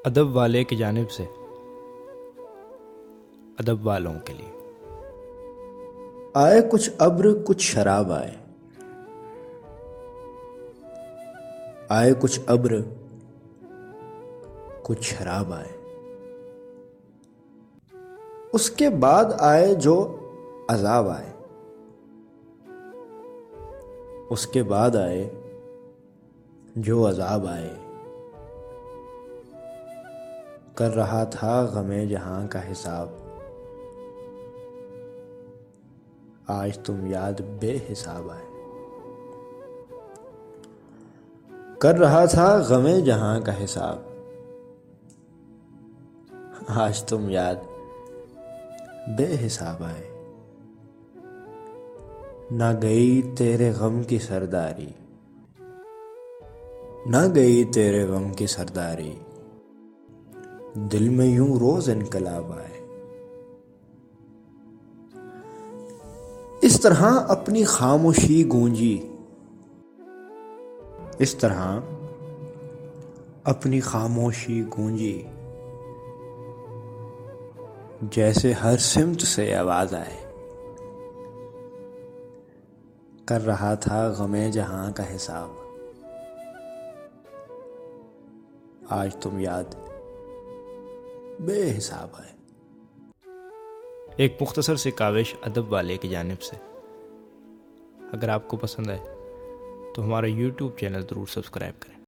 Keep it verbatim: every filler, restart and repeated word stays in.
ادب والے کی جانب سے ادب والوں کے لیے۔ آئے کچھ ابر کچھ شراب آئے، آئے کچھ ابر کچھ شراب آئے، اس کے بعد آئے جو عذاب آئے، اس کے بعد آئے جو عذاب آئے، کر رہا تھا غم جہاں کا حساب، آج تم یاد بے حساب آئے، کر رہا تھا غم جہاں کا حساب، آج تم یاد بے حساب آئے، نہ گئی تیرے غم کی سرداری، نہ گئی تیرے غم کی سرداری، دل میں یوں روز انقلاب آئے، اس طرح اپنی خاموشی گونجی، اس طرح اپنی خاموشی گونجی، جیسے ہر سمت سے آواز آئے، کر رہا تھا غم جہاں کا حساب، آج تم یاد بے حساب آئے۔ ایک مختصر سی کاوش ادب والے کی جانب سے۔ اگر آپ کو پسند آئے تو ہمارا یوٹیوب چینل ضرور سبسکرائب کریں۔